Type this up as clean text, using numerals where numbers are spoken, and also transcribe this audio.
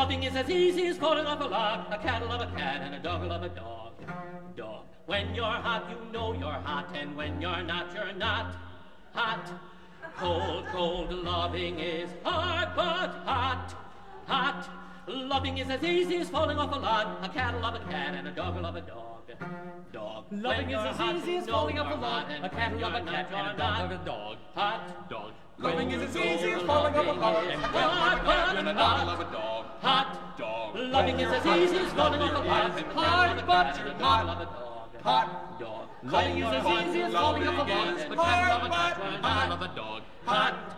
Loving is as easy as falling off a log. A cat will love a cat and a dog will love a dog. Dog. When you're hot, you know you're hot, and when you're not hot. Cold, cold loving is hard, but hot, hot. Loving is as easy as falling off a log. A cat will love a cat and a dog will love a dog. Dog. Loving is as easy as falling off a log. A cat will love a cat and a dog will love a dog. Hot. Dog. Loving is as easy as falling off a log. A cat will love a cat and a dog will love a dog. Hot. Dog. Loving is as easy as falling off a log. Hard, but hot. Hot. Dog. Loving is as easy as falling off a log. A cat will love a cat and a dog will love a dog. Hot.